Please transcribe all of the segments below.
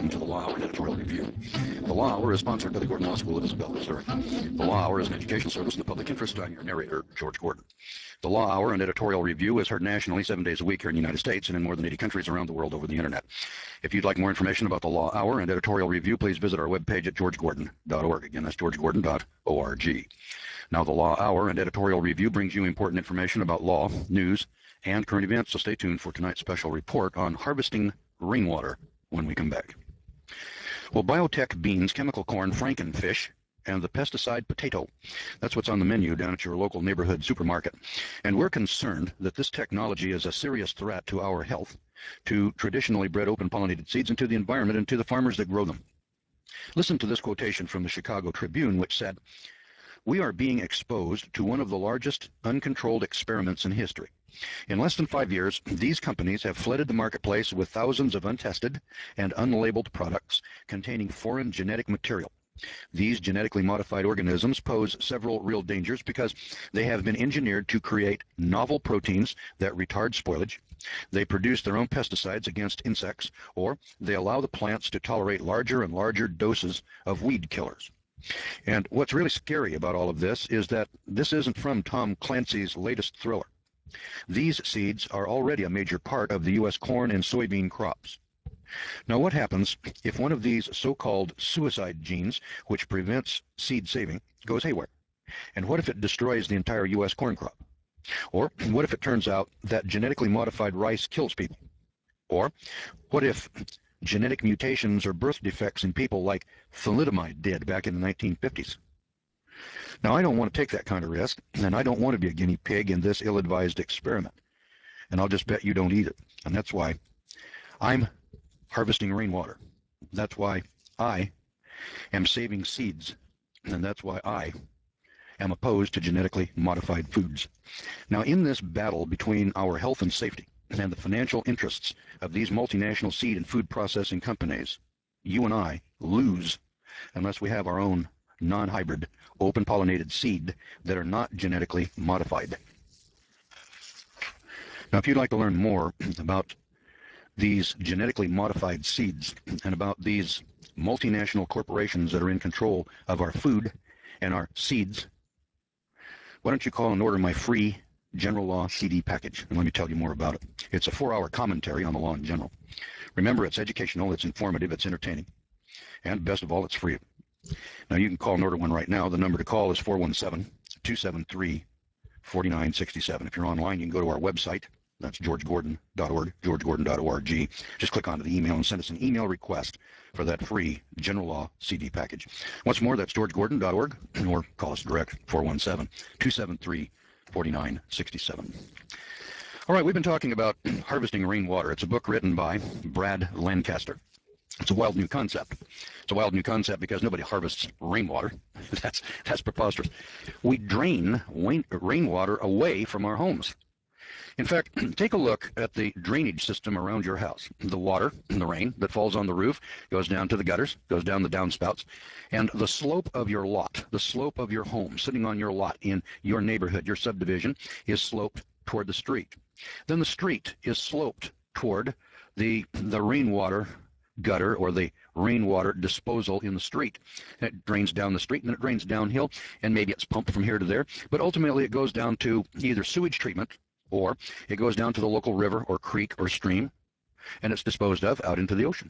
welcome to the Law Hour and Editorial Review. The Law Hour is sponsored by the Gordon Law School of Isabel, Missouri. The Law Hour is an educational service in the public interest. I'm your narrator, George Gordon. The Law Hour and Editorial Review is heard nationally 7 days a week here in the United States and in more than 80 countries around the world over the internet. If you'd like more information about the Law Hour and Editorial Review, please visit our webpage at georgegordon.org. Again, that's georgegordon.org. Now, the Law Hour and Editorial Review brings you important information about law, news, and current events, so stay tuned for tonight's special report on harvesting rainwater when we come back. Well, biotech beans, chemical corn, frankenfish, and the pesticide potato. That's what's on the menu down at your local neighborhood supermarket. And we're concerned that this technology is a serious threat to our health, to traditionally bred open pollinated seeds, and to the environment and to the farmers that grow them. Listen to this quotation from the Chicago Tribune, which said, "We are being exposed to one of the largest uncontrolled experiments in history. In less than 5 years, these companies have flooded the marketplace with thousands of untested and unlabeled products containing foreign genetic material. These genetically modified organisms pose several real dangers because they have been engineered to create novel proteins that retard spoilage, they produce their own pesticides against insects, or they allow the plants to tolerate larger and larger doses of weed killers." And what's really scary about all of this is that this isn't from Tom Clancy's latest thriller. These seeds are already a major part of the U.S. corn and soybean crops. Now, what happens if one of these so-called suicide genes, which prevents seed saving, goes haywire? And what if it destroys the entire U.S. corn crop? Or what if it turns out that genetically modified rice kills people? Or what if genetic mutations or birth defects in people like thalidomide did back in the 1950s? Now, I don't want to take that kind of risk, and I don't want to be a guinea pig in this ill-advised experiment. And I'll just bet you don't either. And that's why I'm harvesting rainwater. That's why I am saving seeds. And that's why I am opposed to genetically modified foods. Now, in this battle between our health and safety and the financial interests of these multinational seed and food processing companies, you and I lose unless we have our own non-hybrid, open-pollinated seed that are not genetically modified. Now, if you'd like to learn more about these genetically modified seeds and about these multinational corporations that are in control of our food and our seeds, why don't you call and order my free General Law CD package, and let me tell you more about it. It's a 4-hour commentary on the law in general. Remember, it's educational, it's informative, it's entertaining, and best of all, it's free. Now, you can call and order one right now. The number to call is 417-273-4967. If you're online, you can go to our website. That's georgegordon.org, georgegordon.org. Just click onto the email and send us an email request for that free General Law CD package. Once more, that's georgegordon.org, or call us direct, 417-273-4967. All right, we've been talking about harvesting rainwater. It's a book written by Brad Lancaster. It's a wild new concept. It's a wild new concept because nobody harvests rainwater. That's preposterous. We drain rainwater away from our homes. In fact, take a look at the drainage system around your house. The water, the rain that falls on the roof, goes down to the gutters, goes down the downspouts, and the slope of your lot, the slope of your home, sitting on your lot in your neighborhood, your subdivision, is sloped toward the street. Then the street is sloped toward the rainwater gutter or the rainwater disposal in the street. And it drains down the street and then it drains downhill, and maybe it's pumped from here to there, but ultimately it goes down to either sewage treatment or it goes down to the local river or creek or stream, and it's disposed of out into the ocean.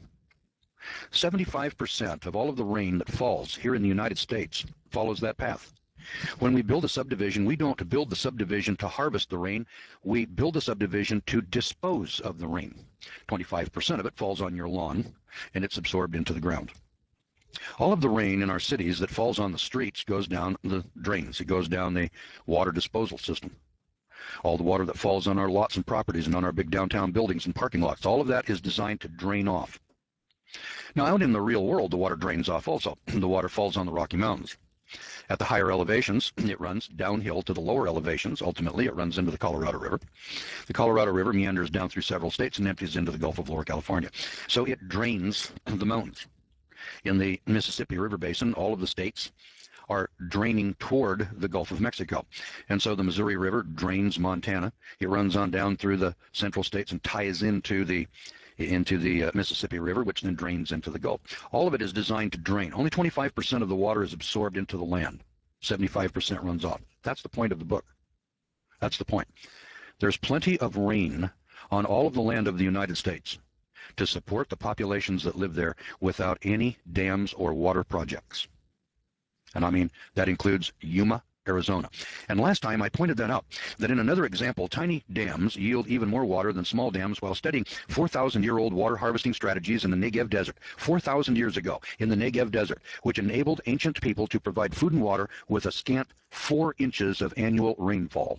75% of all of the rain that falls here in the United States follows that path. When we build a subdivision, we don't build the subdivision to harvest the rain. We build a subdivision to dispose of the rain. 25% of it falls on your lawn, and it's absorbed into the ground. All of the rain in our cities that falls on the streets goes down the drains. It goes down the water disposal system. All the water that falls on our lots and properties and on our big downtown buildings and parking lots, all of that is designed to drain off. Now, out in the real world, the water drains off also. The water falls on the Rocky Mountains. At the higher elevations, it runs downhill to the lower elevations. Ultimately, it runs into the Colorado River. The Colorado River meanders down through several states and empties into the Gulf of Lower California. So it drains the mountains. In the Mississippi River Basin, all of the states are draining toward the Gulf of Mexico. And so the Missouri River drains Montana. It runs on down through the central states and ties into the into the Mississippi River, which then drains into the Gulf. All of it is designed to drain. Only 25% of the water is absorbed into the land. 75% runs off. That's the point of the book. That's the point. There's plenty of rain on all of the land of the United States to support the populations that live there without any dams or water projects. And I mean, that includes Yuma, Arizona. And last time I pointed that out, that in another example, tiny dams yield even more water than small dams while studying 4,000-year-old water harvesting strategies in the Negev Desert, 4,000 years ago in the Negev Desert, which enabled ancient people to provide food and water with a scant 4 inches of annual rainfall.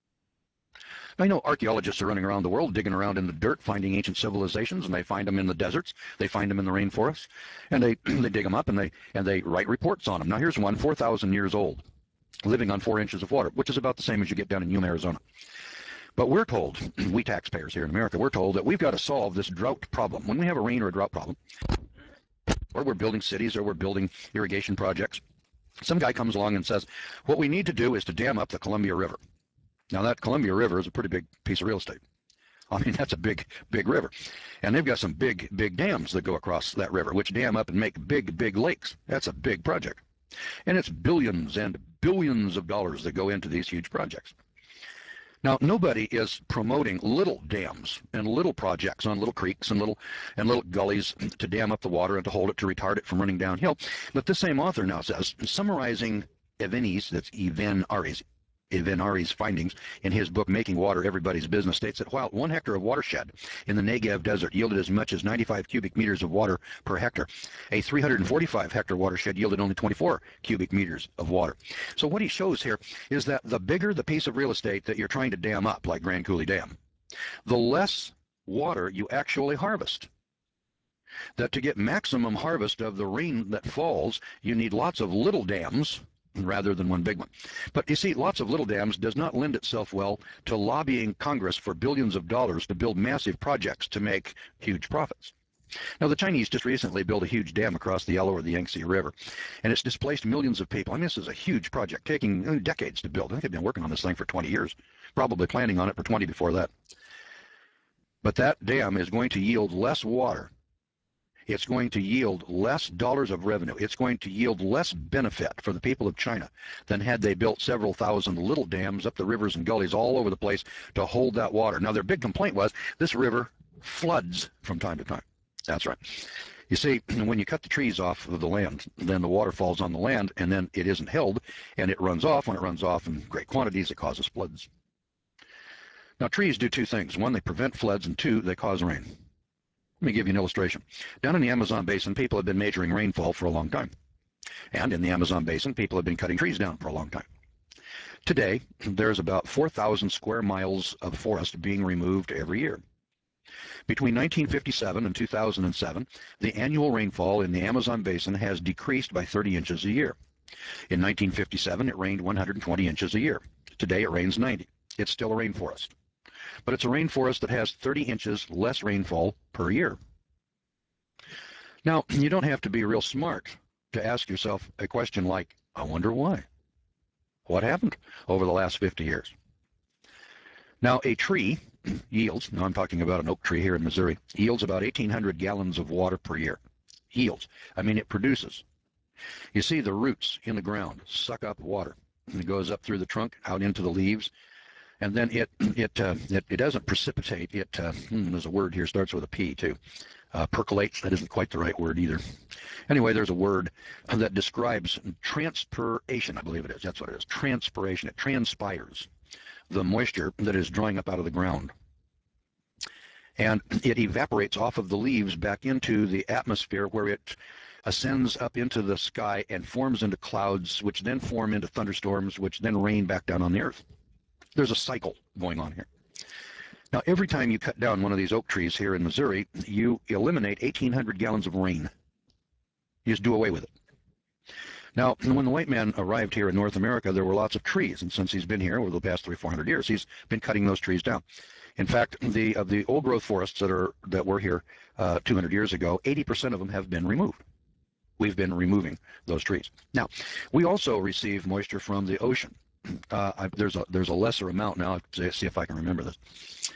I know archaeologists are running around the world digging around in the dirt, finding ancient civilizations, and they find them in the deserts, they find them in the rainforests, and they dig them up and they write reports on them. Now here's one 4,000 years old, living on 4 inches of water, which is about the same as you get down in Yuma, Arizona. But we're told, we taxpayers here in America, we're told that we've got to solve this drought problem. When we have a rain or a drought problem, or we're building cities or we're building irrigation projects, some guy comes along and says, what we need to do is to dam up the Columbia River. Now that Columbia River is a pretty big piece of real estate. I mean, that's a big, big river. And they've got some big, big dams that go across that river, which dam up and make big, big lakes. That's a big project. And it's billions and billions of dollars that go into these huge projects. Now, nobody is promoting little dams and little projects on little creeks and little gullies to dam up the water and to hold it, to retard it from running downhill. But this same author now says, summarizing Eveni's, that's Ivenari's findings in his book Making Water Everybody's Business, states that while 1 hectare of watershed in the Negev Desert yielded as much as 95 cubic meters of water per hectare, a 345 hectare watershed yielded only 24 cubic meters of water. So what he shows here is that the bigger the piece of real estate that you're trying to dam up, like Grand Coulee Dam, the less water you actually harvest. That to get maximum harvest of the rain that falls, you need lots of little dams rather than one big one. But you see, lots of little dams does not lend itself well to lobbying Congress for billions of dollars to build massive projects to make huge profits. Now, the Chinese just recently built a huge dam across the Yellow or the Yangtze River, and it's displaced millions of people. I mean, this is a huge project, taking decades to build. I think they've been working on this thing for 20 years, probably planning on it for 20 before that. But that dam is going to yield less water. It's going to yield less dollars of revenue. It's going to yield less benefit for the people of China than had they built several thousand little dams up the rivers and gullies all over the place to hold that water. Now, their big complaint was this river floods from time to time. That's right. You see, when you cut the trees off of the land, then the water falls on the land, and then it isn't held, and it runs off. When it runs off in great quantities, it causes floods. Now, trees do 2 things. 1, they prevent floods, and 2, they cause rain. Let me give you an illustration. Down in the Amazon basin, people have been measuring rainfall for a long time. And in the Amazon basin, people have been cutting trees down for a long time. Today, there's about 4,000 square miles of forest being removed every year. Between 1957 and 2007, the annual rainfall in the Amazon basin has decreased by 30 inches a year. In 1957, it rained 120 inches a year. Today, it rains 90. It's still a rainforest. But it's a rainforest that has 30 inches less rainfall per year. Now, you don't have to be real smart to ask yourself a question like, I wonder why? What happened over the last 50 years? Now, a tree yields, now I'm talking about an oak tree here in Missouri, yields about 1,800 gallons of water per year. Yields. I mean, it produces. You see, the roots in the ground suck up water. And it goes up through the trunk, out into the leaves, and then it doesn't precipitate. There's a word here, starts with a P too. Percolates, that isn't quite the right word either. Anyway, there's a word that describes transpiration, I believe it is. That's what it is, transpiration. It transpires the moisture that is drawing up out of the ground. And it evaporates off of the leaves back into the atmosphere, where it ascends up into the sky and forms into clouds, which then form into thunderstorms, which then rain back down on the earth. There's a cycle going on here. Now, every time you cut down one of these oak trees here in Missouri, you eliminate 1,800 gallons of rain. You just do away with it. Now, when the white man arrived here in North America, there were lots of trees, and since he's been here over the past 300 or 400 years, he's been cutting those trees down. In fact, of the old-growth forests that were here 200 years ago, 80% of them have been removed. We've been removing those trees. Now, we also receive moisture from the ocean. There's a lesser amount now. I'll see if I can remember this.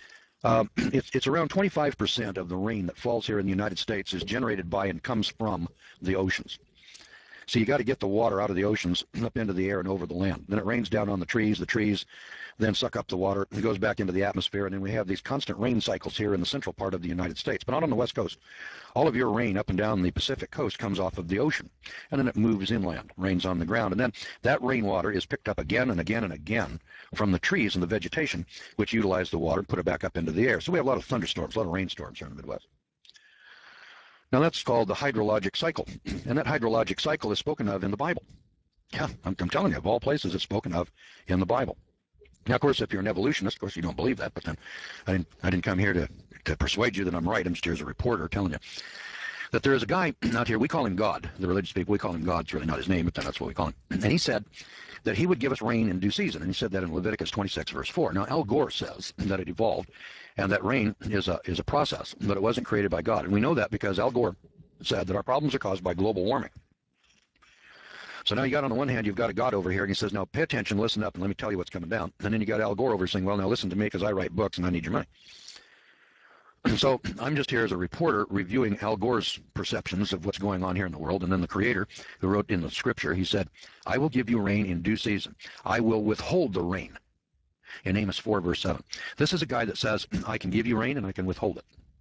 It's around 25% of the rain that falls here in the United States is generated by and comes from the oceans. So you got to get the water out of the oceans up into the air and over the land. Then it rains down on the trees. The trees then suck up the water. It goes back into the atmosphere. And then we have these constant rain cycles here in the central part of the United States, but not on the West Coast. All of your rain up and down the Pacific coast comes off of the ocean. And then it moves inland, rains on the ground. And then that rainwater is picked up again and again and again from the trees and the vegetation, which utilize the water and put it back up into the air. So we have a lot of thunderstorms, a lot of rainstorms here in the Midwest. Now that's called the hydrologic cycle, and that hydrologic cycle is spoken of in the Bible. Yeah, I'm telling you, of all places, it's spoken of in the Bible. Now, of course, if you're an evolutionist, of course, you don't believe that, but then I didn't come here to persuade you that I'm right. I'm just here as a reporter telling you that there is a guy out here, we call him God. The religious people, we call him God. It's really not his name, but that's what we call him. And he said that he would give us rain in due season. And he said that in Leviticus 26, verse 4. Now, Al Gore says that it evolved and that rain is a process, but it wasn't created by God. And we know that because Al Gore said that our problems are caused by global warming. So now you got on the one hand, you've got a God over here, and he says, now pay attention, listen up, and let me tell you what's coming down. And then you got Al Gore over saying, well, now listen to me because I write books and I need your money. So I'm just here as a reporter reviewing Al Gore's perceptions of what's going on here in the world. And then the creator who wrote in the scripture, he said, I will give you rain in due season. I will withhold the rain. In Amos 4, verse 7. This is a guy that says, I can give you rain and I can withhold it.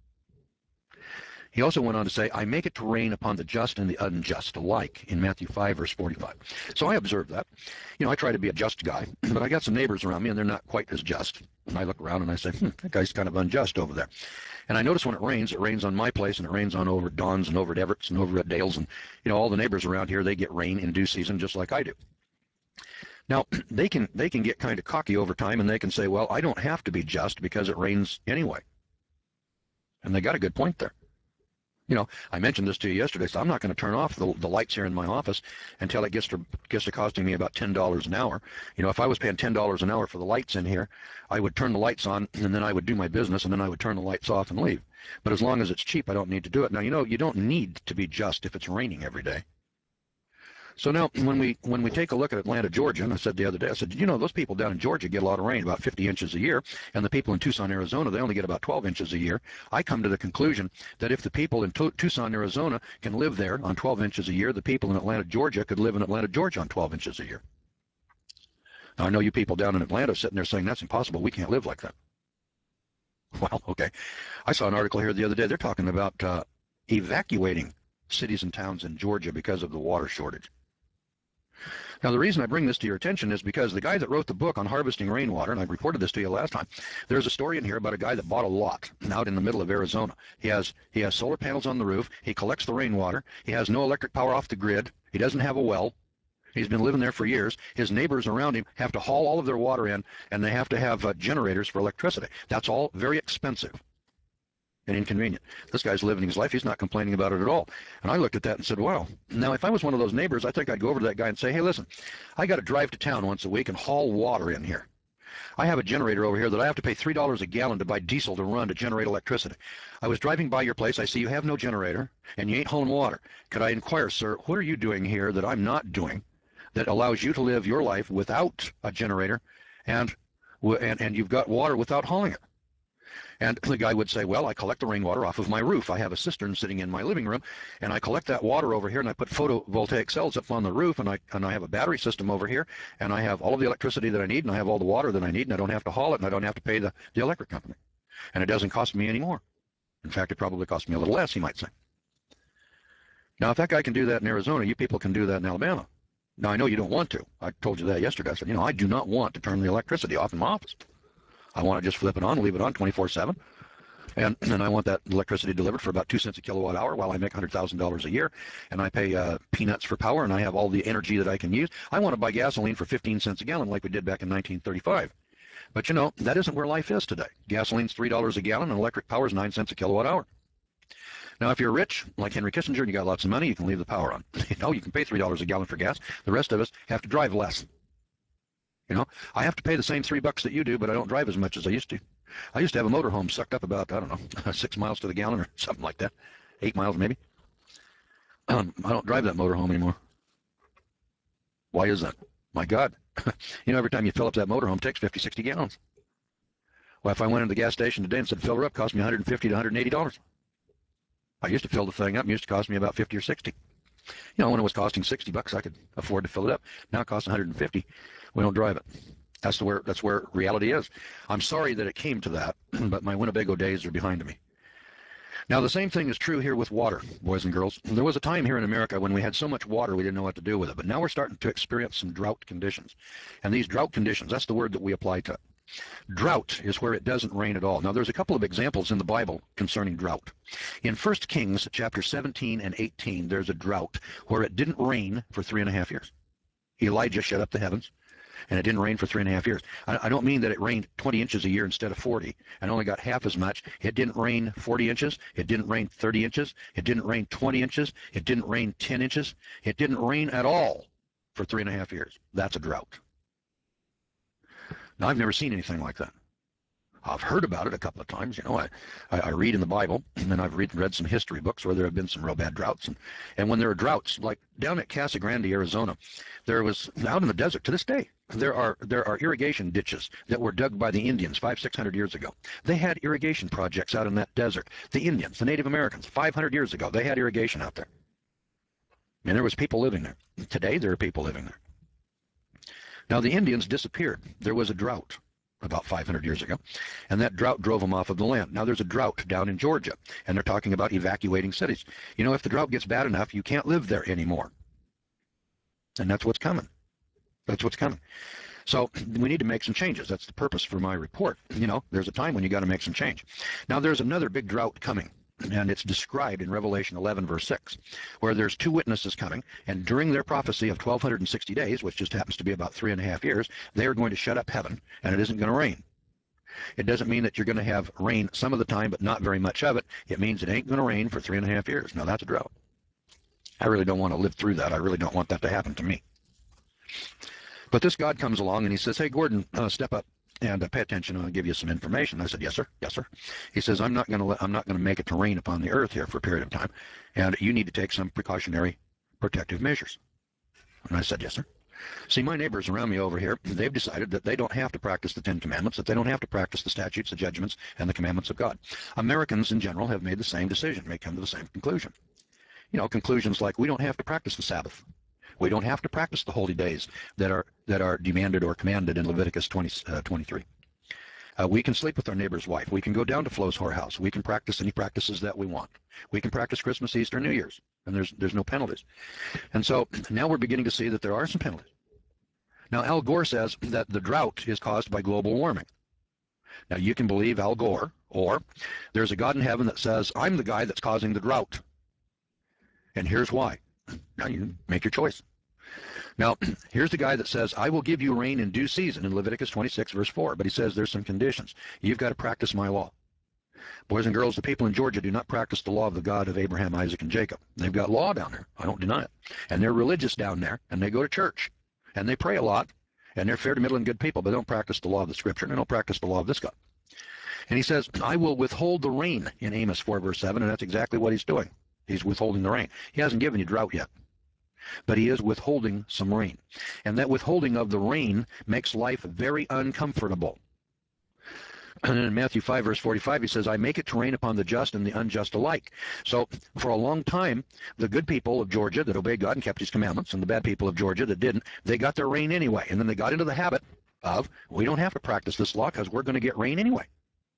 He also went on to say, I make it to rain upon the just and the unjust alike in Matthew 5, verse 45. So I observed that. I try to be a just guy, but I got some neighbors around me and they're not quite as just. And I look around and I say, that guy's kind of unjust over there. And I notice when it rains on my place and it rains on over at Don's and over at Everett's and over at Dale's and, all the neighbors around here, they get rain in due season just like I do. Now, they can get kind of cocky over time and they can say, well, I don't have to be just because it rains anyway. And they got a good point there. I mentioned this to you yesterday, so I'm not going to turn off the lights here in my office until it gets to costing me about $10 an hour. If I was paying $10 an hour for the lights in here, I would turn the lights on and then I would do my business and then I would turn the lights off and leave. But as long as it's cheap, I don't need to do it. Now, you don't need to be just if it's raining every day. So now, when we take a look at Atlanta, Georgia, and I said the other day, I said, those people down in Georgia get a lot of rain, about 50 inches a year, and the people in Tucson, Arizona, they only get about 12 inches a year. I come to the conclusion that if the people in Tucson, Arizona can live there on 12 inches a year, the people in Atlanta, Georgia could live in Atlanta, Georgia on 12 inches a year. Now, I know you people down in Atlanta sitting there saying, that's impossible. We can't live like that. Well, okay. I saw an article here the other day. They're talking about evacuating cities and towns in Georgia because of the water shortage. Now, the reason I bring this to your attention is because the guy that wrote the book on harvesting rainwater, and I reported this to you last time, there's a story in here about a guy that bought a lot out in the middle of Arizona. He has solar panels on the roof. He collects the rainwater. He has no electric power off the grid. He doesn't have a well. He's been living there for years. His neighbors around him have to haul all of their water in, and they have to have generators for electricity. That's all very expensive and inconvenient. This guy's living his life. He's not complaining about it at all. And I looked at that and said, wow. Now, if I was one of those neighbors, I think I'd go over to that guy and say, hey, listen, I got to drive to town once a week and haul water in here. I have a generator over here that I have to pay $3 a gallon to buy diesel to run to generate electricity. I was driving by your place. I see you have no generator and you ain't hauling water. Could I inquire, sir, what are you doing here that I'm not doing that allows you to live your life without a generator and you've got water without hauling it? And the guy would say, well, I collect the rainwater off of my roof. I have a cistern sitting in my living room, and I collect that water over here, and I put photovoltaic cells up on the roof, and I have a battery system over here, and I have all of the electricity that I need, and I have all the water that I need, and I don't have to haul it, and I don't have to pay the electric company. And it doesn't cost me any more. In fact, it probably costs me a little less, he might say. Now, if that guy can do that in Arizona, you people can do that in Alabama. Now, I know you don't want to. I told you that yesterday. I said, I do not want to turn the electricity off in my office. I want to just flip it on, leave it on 24/7, and I want that electricity delivered for about 2 cents a kilowatt hour while I make $100,000 a year, and I pay peanuts for power, and I have all the energy that I can use. I want to buy gasoline for 15 cents a gallon like we did back in 1935. But that isn't where life is today. Gasoline's $3 a gallon, and electric power is 9 cents a kilowatt hour. Now, if you're rich, like Henry Kissinger, and you got lots of money, you can leave the power on. You can pay $3 a gallon for gas. The rest of us have to drive less. I have to pay the same $3 that you do, but I don't drive as much as I used to. I used to have a motorhome sucked up about, I don't know, 6 miles to the gallon or something like that. 8 miles maybe. I don't drive that motorhome anymore. Why is that? My God. Every time you fill up that motorhome, it takes 50, 60 gallons. Well, if I went into the gas station today and said fill her up, it cost me $150 to $180. I used to fill the thing up. It used to cost me about 50 or 60. You know, when it was costing $60, I could afford to fill it up. Now it costs 150. We don't drive it. That's where reality is. I'm sorry that it came to that, but my Winnebago days are behind me. Now, the same thing is true here with water, boys and girls. There was a time here in America when we had so much water we didn't know what to do with it, but now we're starting to experience some drought conditions. And these drought conditions, that's the word that we apply to it. Drought is where it doesn't rain at all. Now, there's a couple of examples in the Bible concerning drought. In 1 Kings chapter 17 and 18, there's a drought where it didn't rain for 3.5 years. Elijah shut up the heavens, and it didn't rain for 3.5 years. I don't mean that it rained 20 inches a year instead of 40 and only got half as much. It didn't rain 40 inches. It didn't rain 30 inches. It didn't rain 20 inches. It didn't rain 10 inches. It didn't rain at all for 3.5 years. That's a drought. Now, I've never seen anything like that. I've heard about it a couple of times. You know, I read in the Bible, and I've read some history books where there have been some real bad droughts. And when there are droughts, like down at Casa Grande, Arizona, there was, out in the desert to this day, there are irrigation ditches that were dug by the Indians 500-600 years ago. They had irrigation projects out in that desert. The Indians, the Native Americans, 500 years ago, they had irrigation out there. And there was people living there. Today, there are people living there. Now, the Indians disappeared. There was a drought about 500 years ago, and that drought drove them off of the land. Now there's a drought down in Georgia, and they're talking about evacuating cities. You know, if the drought gets bad enough, you can't live there anymore. And that's what's coming. That's what's coming. So we need to make some changes. That's the purpose for my report. You know, there's a time when you got to make some change. Now there's another big drought coming, and it's described in Revelation 11, verse 6, where there's two witnesses coming, and during their prophecy of 1,260 days, which just happens to be about 3.5 years, they are going to shut up heaven, and it isn't going to rain. It doesn't mean that you're going to have rain some of the time, but not very much of it. It means it ain't going to rain for 3.5 years. Now, that's a drought. I really don't want to live through that. I really don't want that to happen to me. But this God comes along, and he says, hey, Gordon, step up and pay attention. I'll give you some information. I said, yes, sir. Yes, sir. He says, I'm not going to make it to rain upon the earth here for a period of time, and you need to take some precautionary protective measures. And I said, yes, sir. See, my neighbors around me over here, they've decided that they don't have to practice the Ten Commandments, that they don't have to practice the statutes, the judgments, and the commandments of God. Americans in general have made the same decision, may come to the same conclusion. You know, conclusions like we don't have to practice the Sabbath. We don't have to practice the holy days that are demanded or commanded in Leviticus 23. We can sleep with our neighbor's wife. We can go down to Flo's whorehouse. We can practice any practices that we want. We can practice Christmas, Easter, New Year's, and there's no penalties. And so now we're beginning to see that there are some penalties. Now, Al Gore says that the drought is caused by global warming. Now, you can believe Al Gore, or there's a God in heaven that says, I'm the guy that's causing the drought. And here's why. Now, you make your choice. Now, here's the guy that says, I will give you rain in due season in Leviticus 26, verse 4. But he says there's some conditions. You've got to practice my law. Boys and girls, the people in Georgia do not practice the law of the God of Abraham, Isaac, and Jacob. They've got law down there. I don't deny it. And they're religious down there, and they go to church, and they pray a lot, and they're fair to middle and good people, but they don't practice the law of the Scripture, and they don't practice the law of this God. And he says, I will withhold the rain in Amos 4, verse 7, and that's exactly what he's doing. He's withholding the rain. He hasn't given you drought yet, but he is withholding some rain. And that withholding of the rain makes life very uncomfortable. And in Matthew 5, verse 45, he says, I make it to rain upon the just and the unjust alike. So for a long time, the good people of Georgia that obeyed God and kept his commandments, and the bad people of Georgia that didn't, they got their rain anyway. And then they got into the habit of, we don't have to practice this law because we're going to get rain anyway.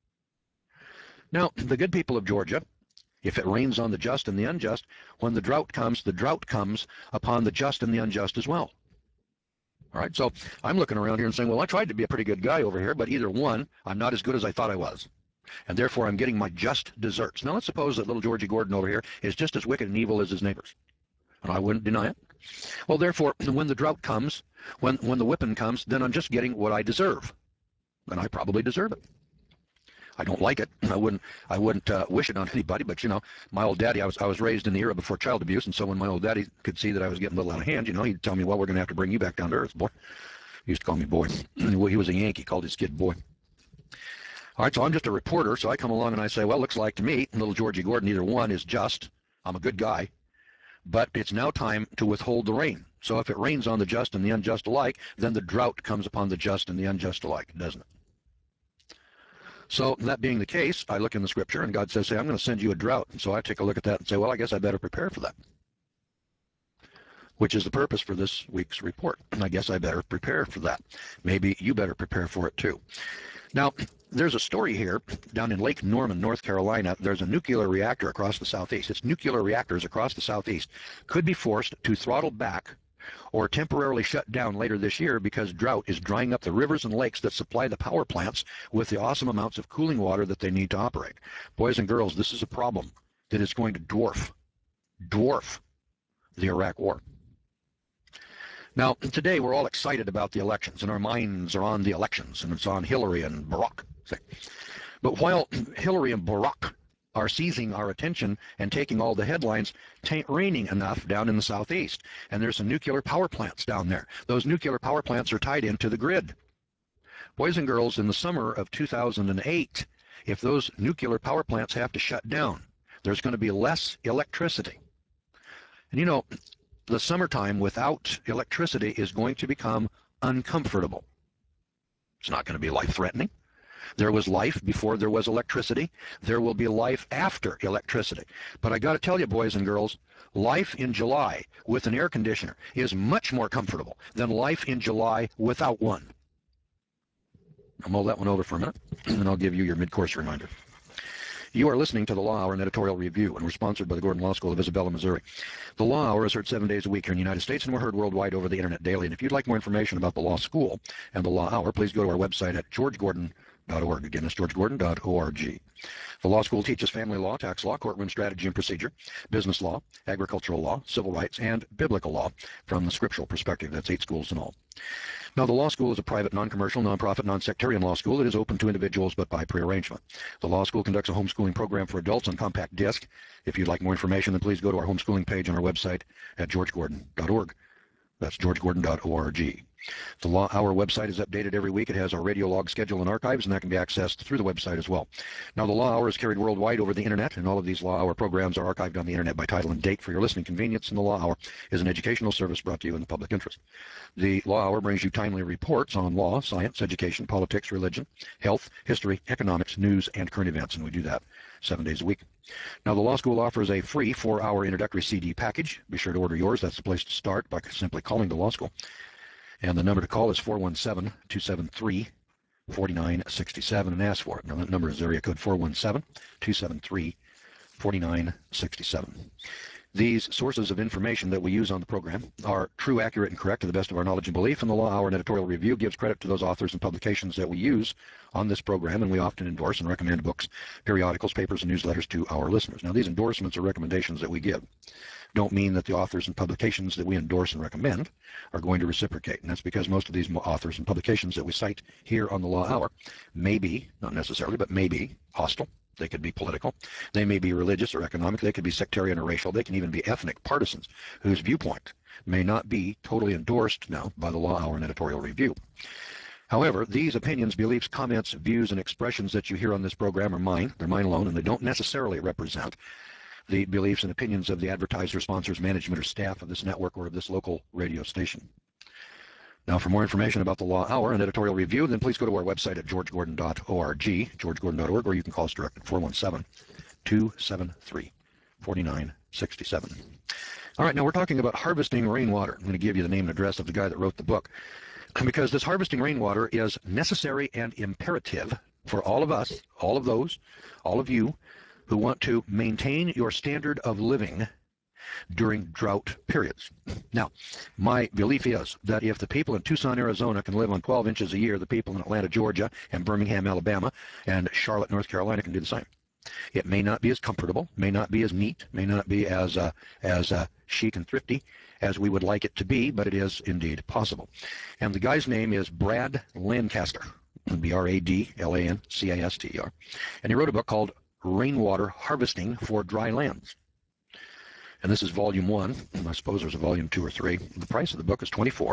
Now, the good people of Georgia, if it rains on the just and the unjust, when the drought comes upon the just and the unjust as well. All right, so I'm looking around here and saying, well, I tried to be a pretty good guy over here, but either one, I'm not as good as I thought I was, and therefore I'm getting my just deserts. Now let's suppose that little Georgie Gordon over here is just as wicked and evil as his neighbors, and I wouldn't deny it. Well, therefore, when the drought comes, when the whipping comes, then I'm just getting what I deserve, and I probably deserve it. I don't like it. I wouldn't wish it on anybody. But you know, my old daddy. I was raised in the era before child abuse, and so when my old daddy could see that I was getting a little out of hand, you know, he'd tell me, "Well, we're going to have to bring you back down to earth, boy." He used to call me boy. He was a Yankee. Called his kid boy. All right, so I'm just a reporter. So I come along and I say, "Well, it looks like to me, little Georgie Gordon, either one is just. I'm a good guy, but it's now time to withhold the rain. So if it rains on the just and the unjust alike, then the drought comes upon the just and the unjust alike, doesn't it?" So that being the case, I look in the scripture and God says, hey, I'm going to send you a drought. And so I take a look at that and say, well, I guess I better prepare for that, which is the purpose for this week's report. And I guess I better prepare for that. Maybe you better prepare for it too. Now, there's a story here down in Lake Norman, North Carolina. There's a nuclear reactor across the southeast. Its nuclear reactors across the southeast could be forced to throttle back or temporarily shut down later this year because drought is drying up the rivers and lakes that supply the power plants with the awesome amounts of cooling water that they need to operate. Boys and girls, this is a problem that is going to dwarf the Iraq War. Now, today we're all excited about the elections, and our minds are on the elections, and it's on Hillary and Barack. But while Hillary and Barack are seizing our attention and taking all the headlines, tain't raining enough down in the southeast. And there's some nuclear power plants down there. Those nuclear power plants are tied into the grid. Boys and girls, in the summer of 2008, if those nuclear power plants have to shut down, there's going to be less electricity. And you know, the summertime without electricity is going to become uncomfortable. It's not going to be life-threatening. There was life before there was electricity. There will be life after electricity. But I got to tell you, boys and girls, life in July with an air conditioner is much more comfortable than life in July without one. I'll mull that one over for a minute, and then I'll give you your mid-course reminder. You are listening to the Law Hour and Editorial Review, and we're sponsored by the Gordon Law School of Isabella, Missouri. The Law Hour is heard 7 days a week here in the United States, and we're heard worldwide over the Internet daily. And if you'd like more information about the Law School and the Law Hour, please go to our website at georgegordon.org. Again, it's georgegordon.org. The law school teaches family law, tax law, courtroom strategy and procedure, business law, agricultural law, civil rights, and biblical law from the scriptural perspective. That's 8 schools in all. Now, the law school is a private, non-commercial, non-profit, non-sectarian law school. It is open to individuals, but by prearrangement. The law school conducts a homeschooling program for adults on compact disc. If you'd like more information, then please go to our homeschooling page on our website at georgegordon.org. That's georgegordon.org. The Law Hour website is updated every week. It has our radio log schedule and archives, and that can be accessed through the website as well. Now, the Law Hour is carried worldwide over the Internet, and all of these Law Hour programs are archived on the Internet by title and date for your listening convenience, and the Law Hour is an educational service brought to you in the public interest. The Law Hour brings you timely reports on law, science, education, politics, religion, health, history, economics, news, and current events, and we do that 7 days a week. Now, the law school offers a free 4-hour introductory CD package. Be sure to order yours. That's the place to start by simply calling the law school. And the number to call is 417-273-4967 and ask for it. Now, that number is area code 417-273-4967. These sources of information that we use on the program are true, accurate, and correct to the best of our knowledge and belief, and the Law Hour and Editorial Review gives credit to those authors and publications that we use on this program, and we often endorse and recommend books, periodicals, papers, and newsletters to our listeners. Now, these endorsements are recommendations that we give. Don't mean that the authors and publications that we endorse and recommend are going to reciprocate, and that's because most of these authors and publications that we cite here on the Law Hour may be, not necessarily, but may be hostile. They could be political. They may be religious or economic. They could be sectarian or racial. They can even be ethnic partisans whose viewpoint may not be totally endorsed now by the Law Hour and Editorial Review. However, these opinions, beliefs, comments, views, and expressions that you hear on this program are mine. They're mine alone, and they don't necessarily represent the beliefs and opinions of the advertiser, sponsors, management, or staff of this network or of this local radio station. Now, for more information about the Law Hour and Editorial Review, then please go to our website at georgegordon.org, georgegordon.org, or you can call us direct at 417-273-4967. All right, now we're talking about harvesting rainwater. I'm going to give you the name and address of the guy that wrote the book, because this harvesting rainwater is necessary and imperative for all of us, all of those, all of you who want to maintain your standard of living during drought periods. Now, my belief is that if the people in Tucson, Arizona can live on 12 inches a year, the people in Atlanta, Georgia, and Birmingham, Alabama, and Charlotte, North Carolina can do the same. It may not be as comfortable, may not be as neat, may not be as chic and thrifty as we would like it to be, but it is indeed possible. And the guy's name is Brad Lancaster, Bradlancaster, and he wrote a book called Rainwater Harvesting for Dry Lands. And this is volume 1. I suppose there's a volume 2 or 3. The price of the book is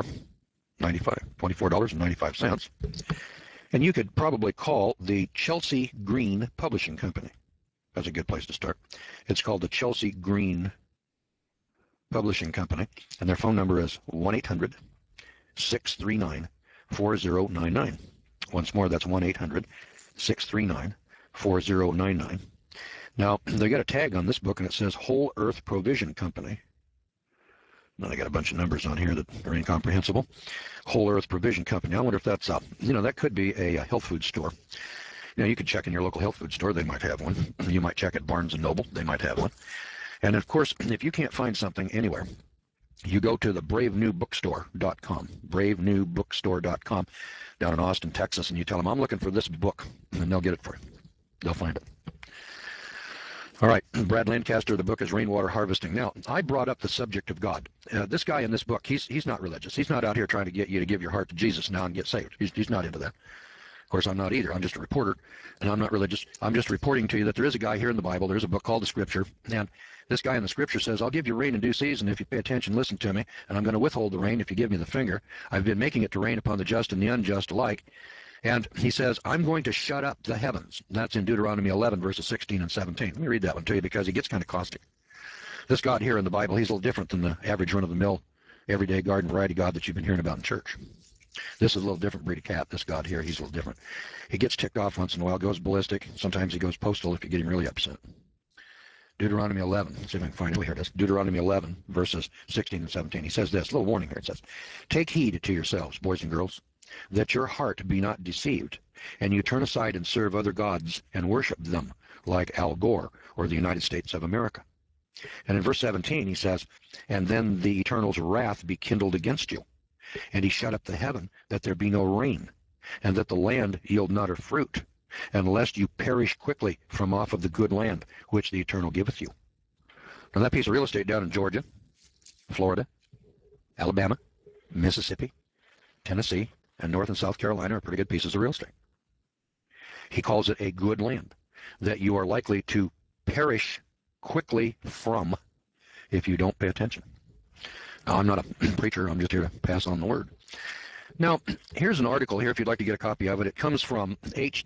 $24.95. And you could probably call the Chelsea Green Publishing Company. That's a good place to start. It's called the Chelsea Green Publishing Company, and their phone number is 1-800-639-4099. Once more, that's 639 4099. Now, they got a tag on this book, and it says Whole Earth Provision Company. Now, they got a bunch of numbers on here that are incomprehensible. Whole Earth Provision Company. I wonder if that's, that could be a health food store. You could check in your local health food store. They might have one. You might check at Barnes & Noble. They might have one. And, of course, if you can't find something anywhere, you go to the bravenewbookstore.com, bravenewbookstore.com down in Austin, Texas, and you tell them, I'm looking for this book, and they'll get it for you. They'll find it. All right, Brad Lancaster, the book is Rainwater Harvesting. Now, I brought up the subject of God. This guy in this book, he's not religious. He's not out here trying to get you to give your heart to Jesus now and get saved. He's not into that. Of course, I'm not either. I'm just a reporter, and I'm not religious. I'm just reporting to you that there is a guy here in the Bible. There's a book called the Scripture, and this guy in the Scripture says, I'll give you rain in due season if you pay attention, listen to me, and I'm going to withhold the rain if you give me the finger. I've been making it to rain upon the just and the unjust alike. And he says, I'm going to shut up the heavens. That's in Deuteronomy 11, verses 16 and 17. Let me read that one to you because he gets kind of caustic. This God here in the Bible, he's a little different than the average run-of-the-mill, everyday garden variety God that you've been hearing about in church. This is a little different breed of cat. This God here, he's a little different. He gets ticked off once in a while, goes ballistic. Sometimes he goes postal if you get him really upset. Deuteronomy 11. Let's see if I can find it. Here it is. Deuteronomy 11, verses 16 and 17. He says this. A little warning here. It says, take heed to yourselves, boys and girls, that your heart be not deceived, and you turn aside and serve other gods and worship them, like Al Gore or the United States of America. And in verse 17 he says, and then the Eternal's wrath be kindled against you, and he shut up the heaven, that there be no rain, and that the land yield not her fruit, and lest you perish quickly from off of the good land which the Eternal giveth you. Now that piece of real estate down in Georgia, Florida, Alabama, Mississippi, Tennessee, and North and South Carolina are pretty good pieces of real estate. He calls it a good land that you are likely to perish quickly from if you don't pay attention. Now, I'm not a preacher. I'm just here to pass on the word. Now, here's an article here if you'd like to get a copy of it. It comes from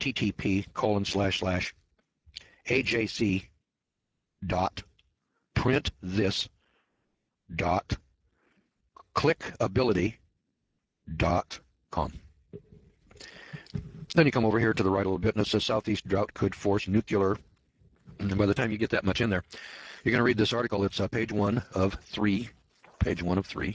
http://ajc.printthis.clickability.com. Then you come over here to the right a little bit, and it says Southeast drought could force nuclear. And by the time you get that much in there, you're going to read this article. It's page 1 of 3. Page 1 of 3.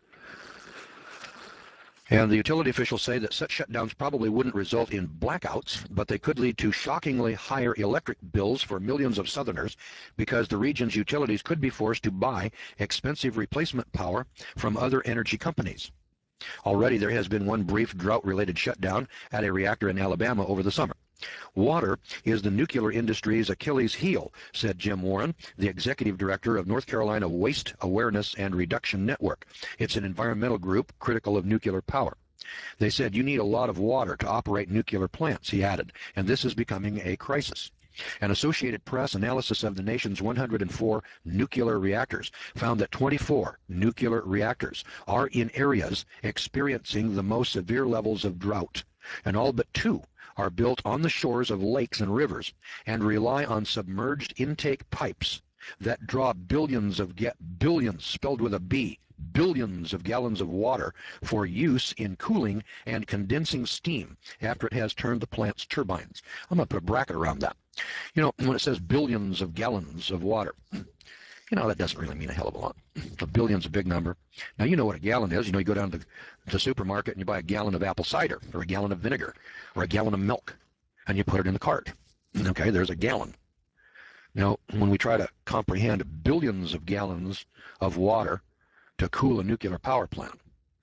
And the utility officials say that such shutdowns probably wouldn't result in blackouts, but they could lead to shockingly higher electric bills for millions of Southerners because the region's utilities could be forced to buy expensive replacement power from other energy companies. Already there has been one brief drought-related shutdown at a reactor in Alabama over the summer. Water is the nuclear industry's Achilles heel, said Jim Warren, the executive director of North Carolina Waste Awareness and Reduction Network. It's an environmental group critical of nuclear power. They said you need a lot of water to operate nuclear plants, he added, and this is becoming a crisis. An Associated Press analysis of the nation's 104 nuclear reactors found that 24 nuclear reactors are in areas experiencing the most severe levels of drought, and all but 2 are built on the shores of lakes and rivers and rely on submerged intake pipes that draw billions, spelled with a B, billions of gallons of water for use in cooling and condensing steam after it has turned the plant's turbines. I'm going to put a bracket around that. When it says billions of gallons of water, that doesn't really mean a hell of a lot. A billion's a big number. Now, you know what a gallon is. You go down to the supermarket and you buy a gallon of apple cider or a gallon of vinegar or a gallon of milk, and you put it in the cart. Okay, there's a gallon. Now, when we try to comprehend billions of gallons of water to cool a nuclear power plant,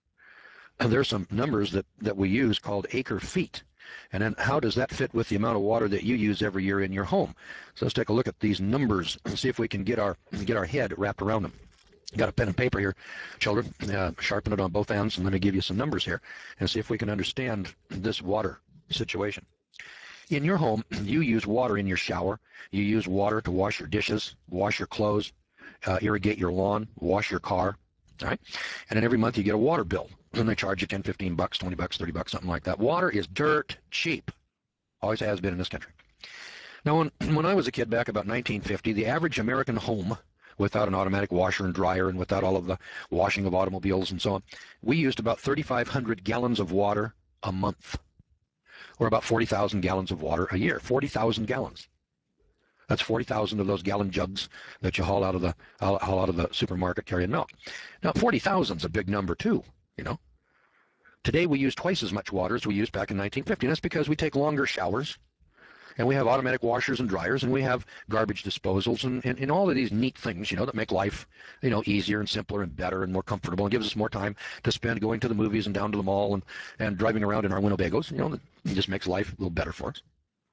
and there's some numbers that we use called acre feet. And then how does that fit with the amount of water that you use every year in your home? So let's take a look at these numbers and see if we can get our head wrapped around them. Got a pen and paper here, children. Sharpen it on both ends, and let me give you some numbers here and see if we can understand this water situation. In your home, you use water in your shower. You use water to wash your dishes, wash your clothes, irrigate your lawn, wash your car. All right? And then every month you get a water bill. And they charge you 10, 15 bucks, 20 bucks, 30 bucks, something like that. Water is dirt cheap. Always has been in this country. Now, when I was a kid back about 1950, the average American home, without an automatic washer and dryer and without all of the washing of automobiles and so on, we used about 3,500 gallons of water a month. or about 40,000 gallons of water a year. 40,000 gallons. That's 40,000 of those gallon jugs that you haul out of the supermarket carrying milk. Now, 40,000 is a big number too, you know. Today we use twice as much water as we used back in 1950. And that's because we take longer showers, and we have automatic washers and dryers, and we have garbage disposals, and all of these neat things, you know, that make life, you know, easier and simpler and better and more comfortable, and gives us more time to spend going to the movies and down to the mall and driving around in our Winnebagos. You know, it just makes life a little better for us.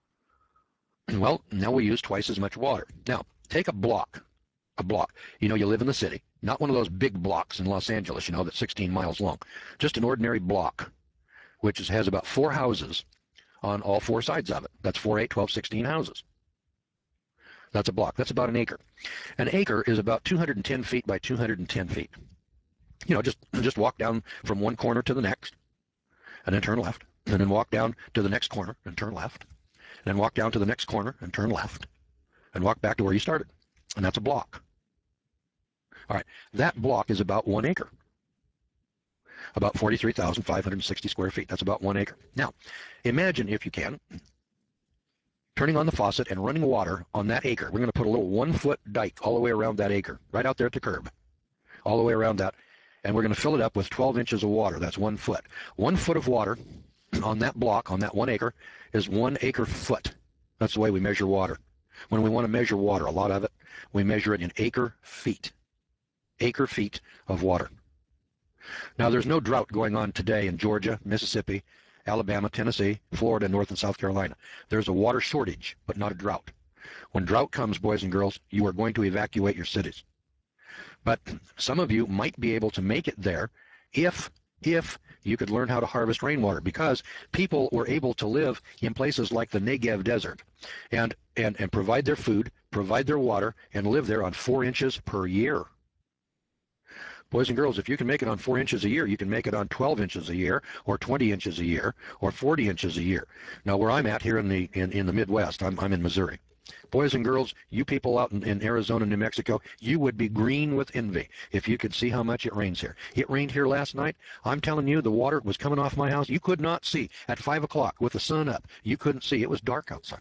Well, now we use twice as much water. Now, take a block. You know, you live in the city, not one of those big blocks in Los Angeles, you know, that's 16 miles long. Just an ordinary block, which has about 4 houses on all 4 sides of it. That's 4, 8, 12, 16 houses. That's a block. That's about an acre. An acre is about 210 feet by 210 feet. You know, just walk down from one corner to the next, and then turn left, and then walk down to the next corner and turn left, and then walk down to the next corner and turn left, and walk back to where you started. And that's a block. All right, that block is about 1 acre. About 43,560 square feet. That's about 1 acre. Now, imagine, if you can, turning on the faucet and running water on that acre. We're going to put a little 1-foot dike all the way around that acre, right out there at the curb, all the way around that. And we're going to fill it up with 12 inches of water. That's 1 foot. 1 foot of water on that block, on that 1 acre, is 1 acre foot. That's the way we measure water. When we want to measure water, a lot of it, we measure it in acre feet. Acre feet of water. Now, there's no drought going on today in Georgia, Mississippi, Alabama, Tennessee, Florida, North and South Carolina. There's a water shortage, but not a drought. When drought comes, boys and girls, you are going to evacuate your cities. But some of you might be able to make it there if you could learn how to harvest rainwater, because people were able to live in places like the Negev desert and provide their food, provide their water, and live there on 4 inches per year. Boys and girls, if you can make it on 4 inches a year, you can make it on 12 inches a year, or 20 inches a year, or 40 inches a year. Now, where I'm at here in the Midwest, I'm in Missouri. Boys and girls, you people out in Arizona, New Mexico, you would be green with envy if you could see how much it rains here. It rained here last night. I'm telling you, the water was coming off my house. You could not see. At 5 o'clock with the sun up, you couldn't see. It was dark outside.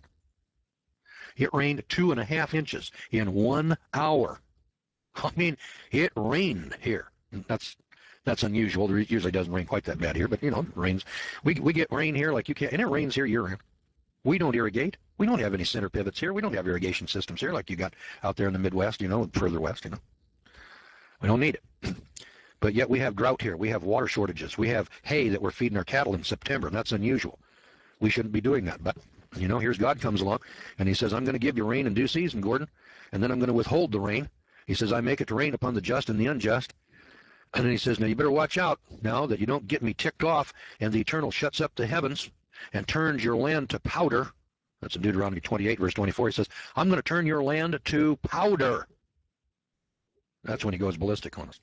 It rained 2.5 inches in 1 hour. I mean, it rained here. That's unusual. It usually doesn't rain quite that bad here, but, you know, it rains. We get rain here like you can't, and it rains here year-round. We don't irrigate. We don't have any center pivots here. We don't have irrigation systems here like you got out there in the Midwest, you know, further west, you know. We don't need it. But yet we have drought here. We have water shortages. We have hay that we're feeding our cattle in September, and that's unusual. We shouldn't be doing that. But, you know, here's God comes along, and he says, I'm going to give you rain in due season, Gordon, and then I'm going to withhold the rain. He says, I make it to rain upon the just and the unjust. And then he says, now you better watch out now that you don't get me ticked off and the Eternal shuts up the heavens and turns your land to powder. That's in Deuteronomy 28, verse 24. He says, I'm going to turn your land to powder. That's when he goes ballistic on us.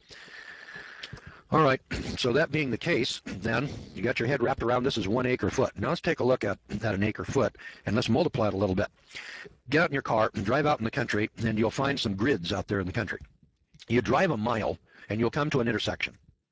All right, so that being the case, then you got your head wrapped around this is 1 acre foot. Now let's take a look at an acre foot, and let's multiply it a little bit. Get out in your car and drive out in the country, and you'll find some grids out there in the country. You drive a mile, and you'll come to an intersection.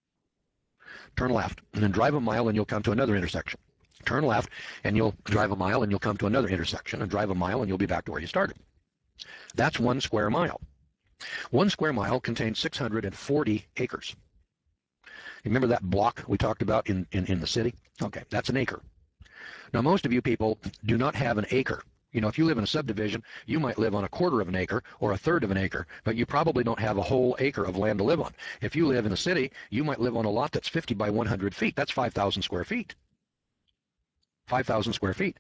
Turn left, and then drive a mile, and you'll come to another intersection. Turn left, and you'll drive a mile, and you'll come to another intersection, and drive a mile, and you'll be back to where you started. That's 1 square mile. 1 square mile contains 640 acres. Remember that block we talked about in the city? Okay, that's an acre. Now, most of you people do not have an acre. You know, if you live in a subdivision, you might live on 1/4 of an acre or 1/3 of an acre, but you probably don't have a whole acre of land to live on. If you live in a city, you might live on a lot that's 50 by 100 feet. That's 5,000 square feet. 5,000 square feet.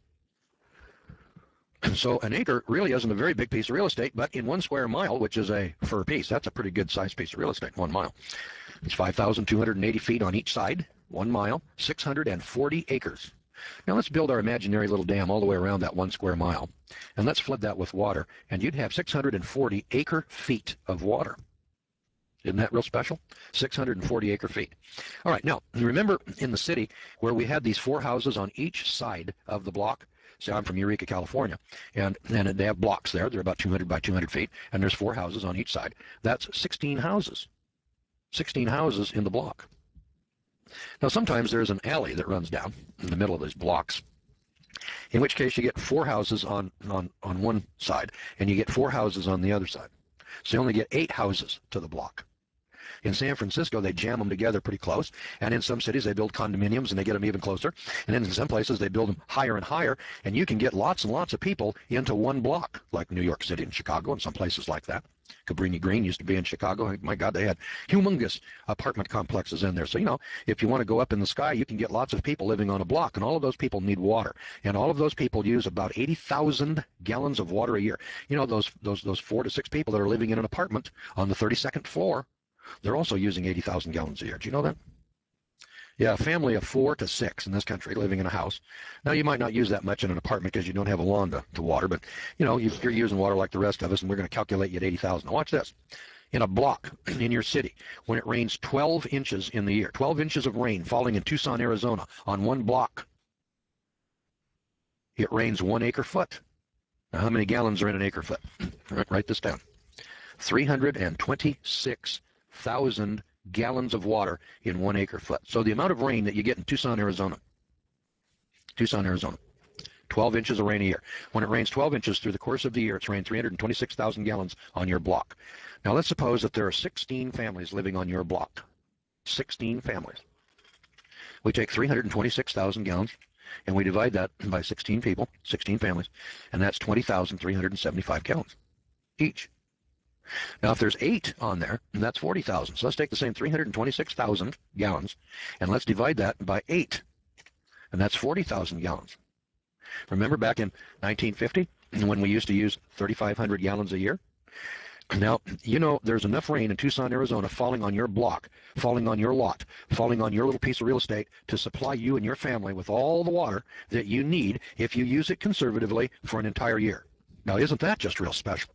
So an acre really isn't a very big piece of real estate, but in 1 square mile, which is a per piece, that's a pretty good sized piece of real estate, 1 mile. It's 5,280 feet on each side, 1 mile, 640 acres. Now let's build our imaginary little dam all the way around that 1 square mile, and let's flood that with water, and you'd have 640 acre feet of water. Isn't that real special? 640 acre feet. All right, now remember in the city where we had these 4 houses on each side of the block? So I'm from Eureka, California, and they have blocks there. They're about 200 by 200 feet, and there's 4 houses on each side. That's 16 houses. 16 houses in the block. Now, sometimes there's an alley that runs down in the middle of these blocks, in which case you get 4 houses on one side, and you get 4 houses on the other side. So you only get 8 houses to the block. In San Francisco, they jam them together pretty close, and in some cities they build condominiums and they get them even closer, and then in some places they build them higher and higher, and you can get lots and lots of people into one block, like New York City and Chicago and some places like that. Cabrini Green used to be in Chicago. My God, they had humongous apartment complexes in there. So, if you want to go up in the sky, you can get lots of people living on a block, and all of those people need water. And all of those people use about 80,000 gallons of water a year. Those 4 to 6 people that are living in an apartment on the 32nd floor, they're also using 80,000 gallons a year. Do you know that? Yeah, a family of 4 to 6 in this country living in a house. Now, you might not use that much in an apartment because you don't have a lawn to water, but, you're using water like the rest of us, and we're going to calculate you at 80,000. Now, watch this. In a block in your city, when it rains 12 inches in the year, 12 inches of rain falling in Tucson, Arizona, on one block, it rains 1 acre-foot. Now, how many gallons are in an acre-foot? Write this down. 326,000 gallons of water in 1 acre-foot. So the amount of rain that you get in Tucson, Arizona, 12 inches of rain a year. When it rains 12 inches through the course of the year, it's rained 326,000 gallons on your block. Now let's suppose that there are 16 families living on your block. 16 families. We take 326,000 gallons and we divide that by 16 people, 16 families, and that's 20,375 gallons each. Now, if there's 8 on there, that's 40,000. So let's take the same 326,000 gallons, and let's divide that by 8, and that's 40,000 gallons. Remember back in 1950 when we used to use 3,500 gallons a year? Now, there's enough rain in Tucson, Arizona falling on your block, falling on your lot, falling on your little piece of real estate to supply you and your family with all the water that you need if you use it conservatively for an entire year. Now, isn't that just real special?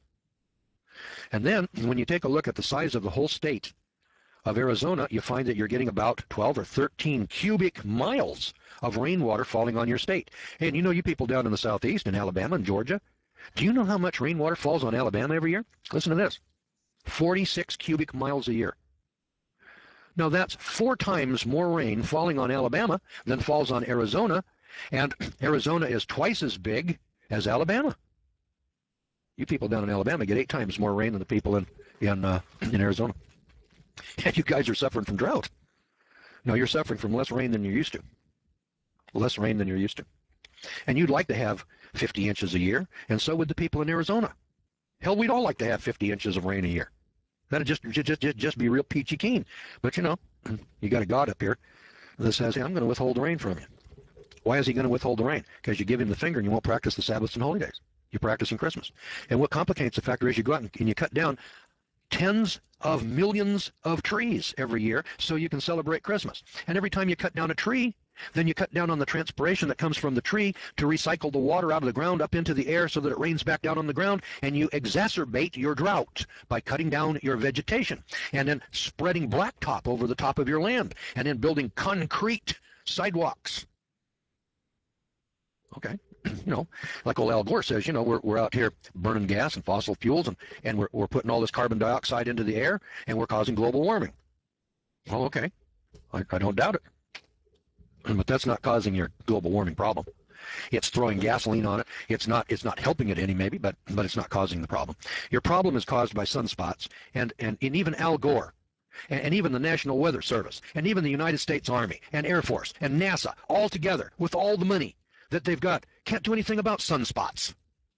And then when you take a look at the size of the whole state of Arizona, you find that you're getting about 12 or 13 cubic miles of rainwater falling on your state. And you people down in the southeast, in Alabama and Georgia, do you know how much rainwater falls on Alabama every year? Listen to this. 46 cubic miles a year. Now that's 4 times more rain falling on Alabama than falls on Arizona, and Arizona is twice as big as Alabama. You people down in Alabama get 8 times more rain than the people in Arizona. And you guys are suffering from drought. No, you're suffering from less rain than you're used to. Less rain than you're used to. And you'd like to have 50 inches a year, and so would the people in Arizona. Hell, we'd all like to have 50 inches of rain a year. That'd just be real peachy keen. But you got a God up here that says, hey, I'm going to withhold the rain from you. Why is he going to withhold the rain? Because you give him the finger and you won't practice the Sabbaths and holy days. You're practicing Christmas. And what complicates the factor is you go out and you cut down tens of millions of trees every year so you can celebrate Christmas. And every time you cut down a tree, then you cut down on the transpiration that comes from the tree to recycle the water out of the ground up into the air so that it rains back down on the ground, and you exacerbate your drought by cutting down your vegetation and then spreading blacktop over the top of your land and then building concrete sidewalks. Okay. Like old Al Gore says, we're out here burning gas and fossil fuels, and we're putting all this carbon dioxide into the air, and we're causing global warming. Well, okay. I don't doubt it. But that's not causing your global warming problem. It's throwing gasoline on it. It's not helping it any, maybe, but it's not causing the problem. Your problem is caused by sunspots, and even Al Gore, and even the National Weather Service, and even the United States Army, and Air Force, and NASA, all together, with all the money that they've got, can't do anything about sunspots.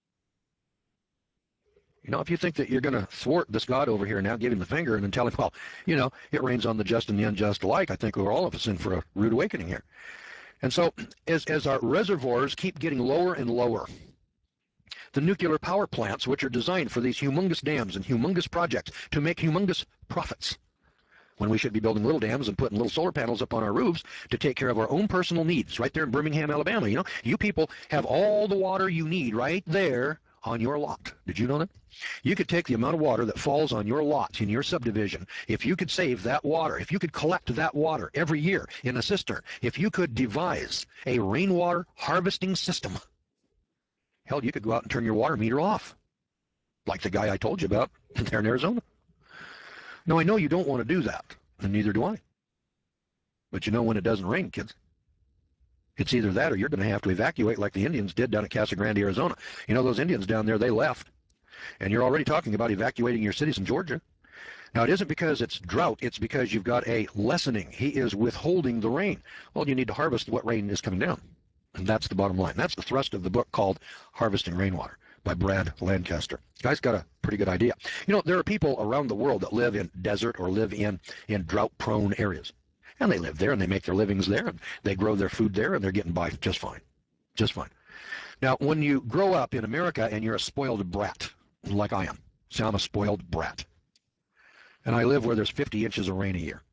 If you think that you're going to thwart this God over here now, give him the finger and then tell him, well, it rains on the just and the unjust alike, I think we're all of us in for a rude awakening here. And so as our reservoirs keep getting lower and lower, the nuclear power plants, which are designed for these humongous dams and humongous projects to make humongous profits, when we should be building little dams and putting little solar panels up on our roofs to take care of our own personal needs right there in Birmingham, Alabama. You people have all the water you need right there on your lot. Did you know that? You could take the amount of water that falls on your lot in your subdivision. If you could save that water, if you could collect that water every year in a cistern, if you could devise a rainwater harvesting system, hell, you could go out and turn your water meter off, like the guy I told you about there in Arizona. Now, I know you don't want to do that, and neither do I. But when it doesn't rain, kids, It's either that or you're going to have to evacuate like the Indians did down at Casa Grande, Arizona. You know, those Indians down there, they left. And you're already talking about evacuating your cities in Georgia. Now, it isn't because it's drought, it's because you've got a lessening. He is withholding the rain. Well, you need to harvest what rain is coming down. And that's the bottom line. That's the thrust of the book called Harvesting Rainwater by Brad Lancaster. Guy's got a pretty good idea. You know, there are people around the world that live in desert or live in drought-prone areas. And they live there and they make their livings there and they grow their food there and they're getting by just fine. Just fine. Now, when you grow up in America and you're a spoiled brat, like I am, see, I'm a spoiled brat. And I live where there's 50 inches of rain a year.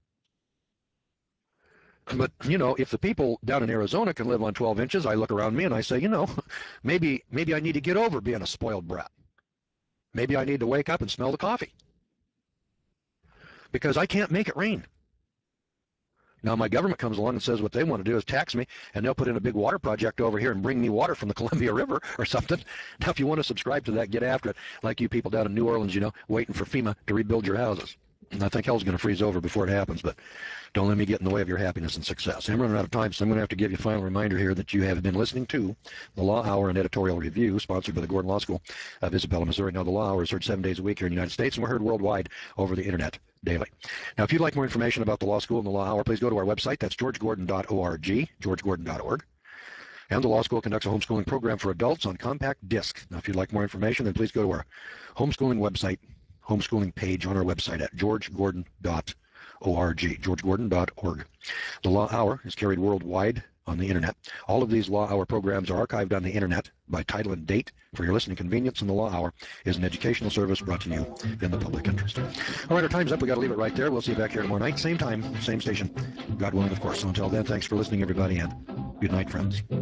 But, you know, if the people down in Arizona can live on 12 inches, I look around me and I say, you know, maybe I need to get over being a spoiled brat. Maybe I need to wake up and smell the coffee. Because I can't make it rain. Now, my government comes along and says what they want to do is tax me, and they'll put in a big water project over here and bring me water from the Columbia River or something. Now, if you want to subscribe to that, get after it, like you people down in New Orleans, you know, waiting for FEMA to rebuild your houses. And I think hell's going to freeze over before it happens, but don't let me get in the way of your happiness and success. I'm running out of time, so I'm going to have to give you a final reminder here that you have been listening to the Law Hour and Editorial Review, sponsored by the Gordon Law School of Isabella, Missouri. Now, the Law Hour is heard 7 days a week here in the United States, and we're heard worldwide over the Internet daily. Now, if you'd like more information about the Law School and the Law Hour, please go to our website. That's georgegordon.org, georgegordon.org. And the Law School conducts a homeschooling program for adults on compact disc. Now, if you'd like more information, then please go to our homeschooling website, homeschooling page on our website at georgegordon.org, georgegordon.org. The Law Hour is carried worldwide on the Internet. All of these Law Hour programs are archived on the Internet by title and date for your listening convenience, and the Law Hour is an educational service brought to you in the public interest. All right, our time's up. We've got to leave it right there. We'll see you back here tomorrow night, same time, same station, God willing, of course. So until then, thanks for listening, everybody, and good night, friends.